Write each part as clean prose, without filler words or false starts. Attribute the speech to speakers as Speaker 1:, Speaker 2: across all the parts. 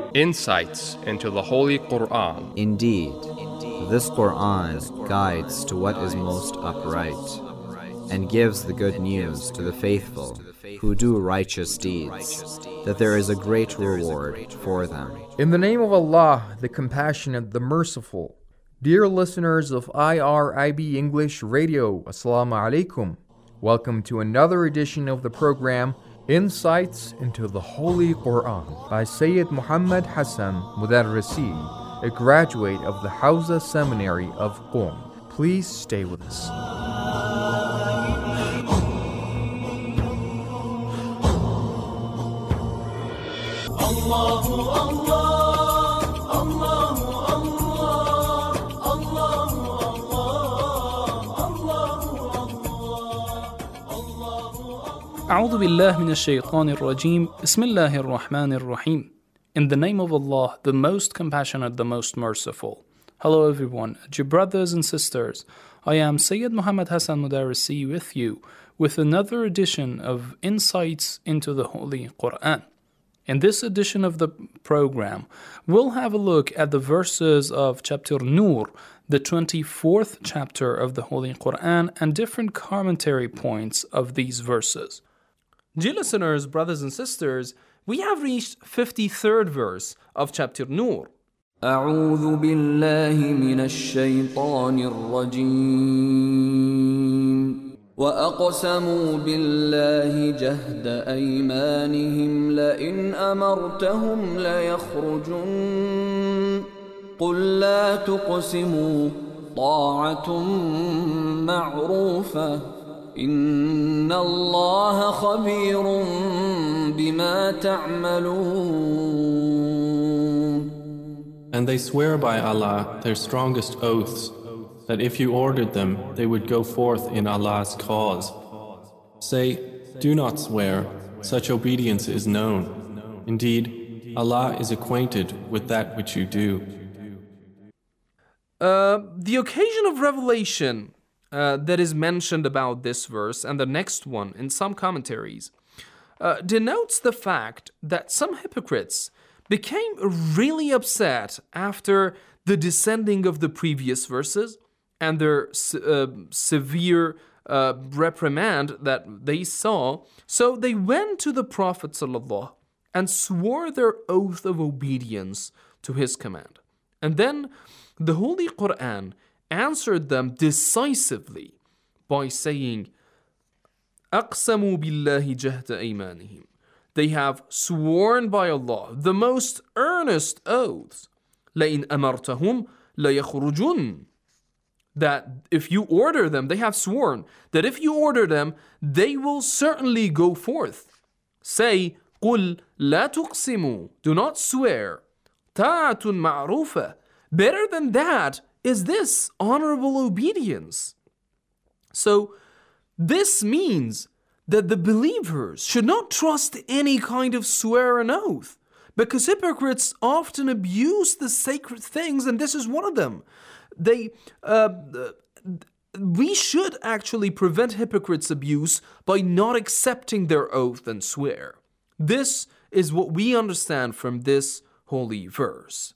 Speaker 1: Insights into the Holy Quran.
Speaker 2: Indeed, this Quran guides to what is most upright, and gives the good news to the faithful who do righteous deeds, that there is a great reward for them.
Speaker 3: In the name of Allah, the Compassionate, the Merciful. Dear listeners of IRIB English Radio, Assalamu alaikum. Welcome to another edition of the program, Insights into the Holy Quran, by Sayyid Muhammad Hassan Mudarrisi, a graduate of the Hawza Seminary of Qom. Please stay with us.
Speaker 4: أعوذ بالله من الشيطان الرجيم بسم الله الرحمن الرحيم. In the name of Allah, the most compassionate, the most merciful. Hello everyone, dear brothers and sisters. I am Sayyid Muhammad Hassan Mudarrisi with you with another edition of Insights into the Holy Quran. In this edition of the program, we'll have a look at the verses of chapter Nur, the 24th chapter of the Holy Quran, and different commentary points of these verses. Dear listeners, brothers and sisters, we have reached 53rd verse of chapter Nur.
Speaker 5: أعوذ بالله من الشيطان الرجيم وأقسموا بالله جهد أيمانهم لئن أمرتهم ليخرجن قل لا تقسموا طاعة معروفة إن الله خبير بما تعملون.
Speaker 6: And they swear by Allah their strongest oaths, that if you ordered them, they would go forth in Allah's cause. Say, do not swear, such obedience is known. Indeed, Allah is acquainted with that which you do.
Speaker 4: The occasion of revelation that is mentioned about this verse and the next one in some commentaries denotes the fact that some hypocrites became really upset after the descending of the previous verses and their severe reprimand that they saw. So they went to the Prophet ﷺ and swore their oath of obedience to his command. And then the Holy Quran answered them decisively by saying, أَقْسَمُوا بِاللَّهِ جَهْدَ أَيْمَانِهِمْ. They have sworn by Allah the most earnest oaths. لَإِنْ أَمَرْتَهُمْ لَيَخْرُجُنَّ. That if you order them, they have sworn that if you order them, they will certainly go forth. Say, قُلْ لَا تُقْسِمُوا. Do not swear. طَاعَةٌ مَعْرُوفَةٌ. Better than that is this honorable obedience. So, this means that the believers should not trust any kind of swear and oath, because hypocrites often abuse the sacred things, and this is one of them. We should actually prevent hypocrites' abuse by not accepting their oath and swear. This is what we understand from this holy verse.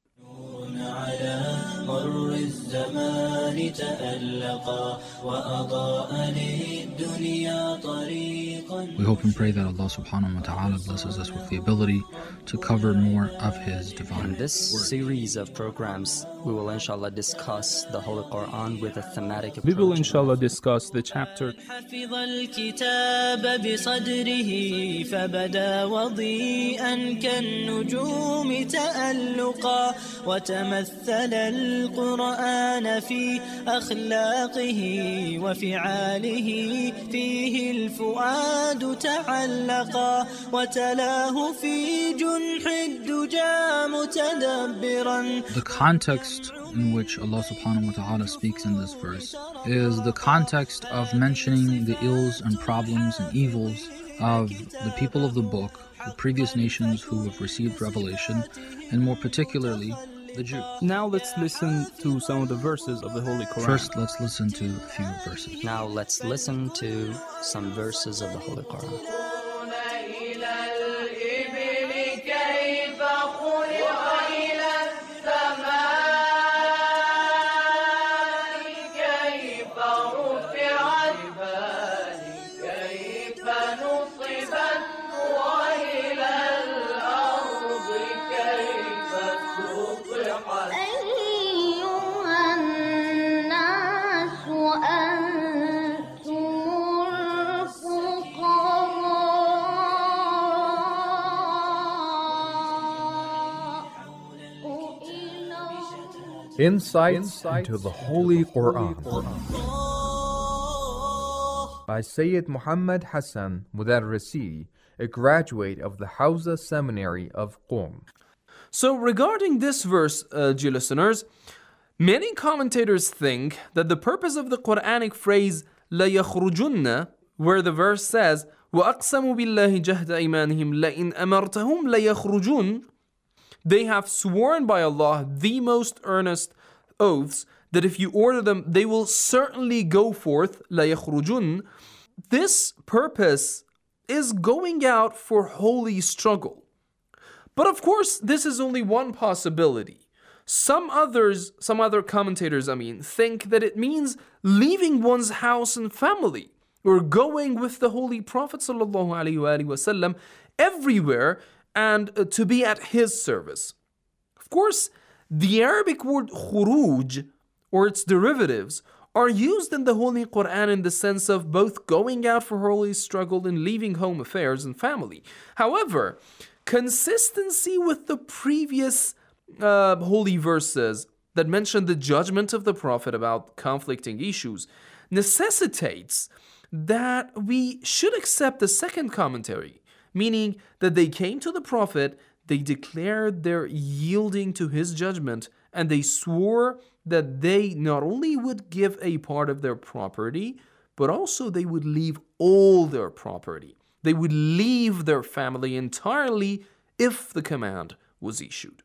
Speaker 7: We hope and pray that Allah subhanahu wa ta'ala blesses us with the ability to cover more of His divine
Speaker 8: In this series of programs, we will inshallah discuss the Holy Quran with a thematic approach.
Speaker 4: We will inshallah discuss the chapter.
Speaker 9: حفظ الكتاب بصدره فبدا وضيئا كالنجوم تألقا وتمثل القرآن في أخلاقه وفعاله فيه الفؤاد تعلقا وتلاه في جنح الدجى متدبرا.
Speaker 7: The context in which Allah subhanahu wa ta'ala speaks in this verse is the context of mentioning the ills and problems and evils of the people of the book, the previous nations who have received revelation, and more particularly the Jews.
Speaker 4: Now let's listen to some of the verses of the Holy Quran.
Speaker 7: First, let's listen to a few verses.
Speaker 8: Now let's listen to some verses of the Holy Quran.
Speaker 3: Insights into the Holy Quran by Sayyid Muhammad Hassan Mudarrisi, a graduate of the Hawza Seminary of Qom.
Speaker 4: So regarding this verse, dear listeners, many commentators think that the purpose of the Quranic phrase لَا يَخْرُجُنَّ, where the verse says وَأَقْسَمُوا بِاللَّهِ جَهْدَ أَيْمَانِهِمْ لَإِنْ أَمَرْتَهُمْ لَيَخْرُجُونَ, they have sworn by Allah the most earnest oaths that if you order them, they will certainly go forth. لَا يَخْرُجُونَ. This purpose is going out for holy struggle. But of course, this is only one possibility. Some other commentators, think that it means leaving one's house and family, or going with the Holy Prophet ﷺ everywhere and to be at his service. Of course, the Arabic word khuruj, or its derivatives, are used in the Holy Quran in the sense of both going out for holy struggle and leaving home affairs and family. However, consistency with the previous holy verses that mention the judgment of the Prophet about conflicting issues necessitates that we should accept the second commentary, meaning that they came to the Prophet, they declared their yielding to his judgment, and they swore that they not only would give a part of their property, but also they would leave all their property. They would leave their family entirely if the command was issued.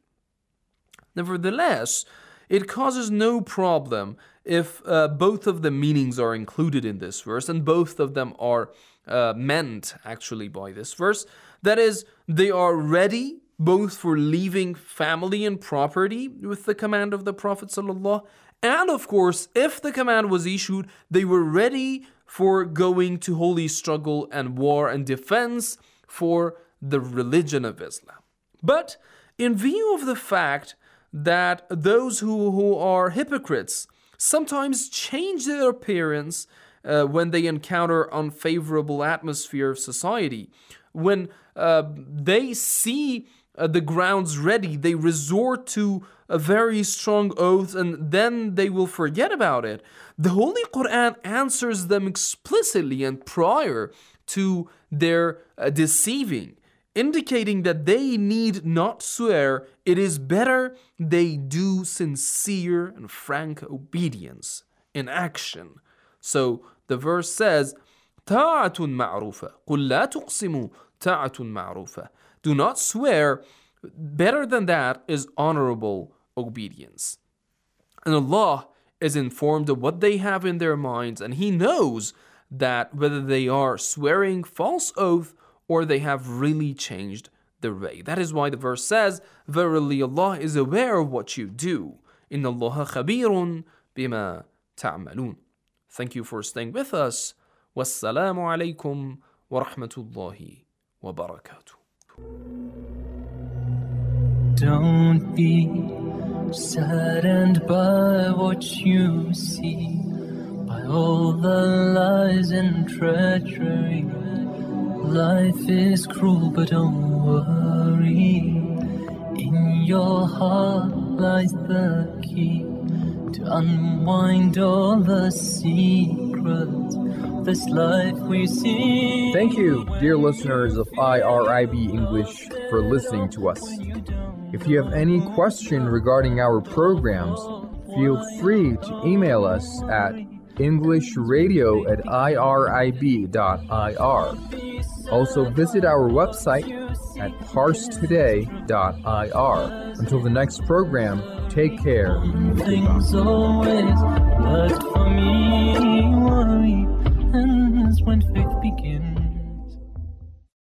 Speaker 4: Nevertheless, it causes no problem if both of the meanings are included in this verse, and both of them are meant actually by this verse. That is, they are ready both for leaving family and property with the command of the Prophet ﷺ, and of course, if the command was issued, they were ready for going to holy struggle and war and defense for the religion of Islam. But in view of the fact that those who are hypocrites sometimes change their appearance when they encounter unfavorable atmosphere of society, when they see the grounds ready, they resort to a very strong oath and then they will forget about it. The Holy Quran answers them explicitly and prior to their deceiving, indicating that they need not swear. It is better they do sincere and frank obedience in action. So the verse says, طَاعَةٌ مَعْرُوفَةٌ قُلْ لَا تُقْسِمُوا طَاعَةٌ مَعْرُوفَةٌ. Do not swear. Better than that is honorable obedience. And Allah is informed of what they have in their minds, and He knows that whether they are swearing false oath or they have really changed their way. That is why the verse says, verily Allah is aware of what you do. Inna Allah khabirun bima ta'malun. Thank you for staying with us. Wassalamu alaikum wa rahmatullahi wa barakatuh.
Speaker 9: Don't be saddened by what you see, by all the lies and treachery. Life is cruel, but don't worry. In your heart lies the key to unwind all the secrets of this life we see.
Speaker 3: Thank you, dear listeners of IRIB English, for listening to us. If you have any question regarding our programs, feel free to email us at englishradio@irib.ir. Also visit our website at parstoday.ir. Until the next program, take care.
Speaker 9: Things always, but for me, worry ends when faith begins.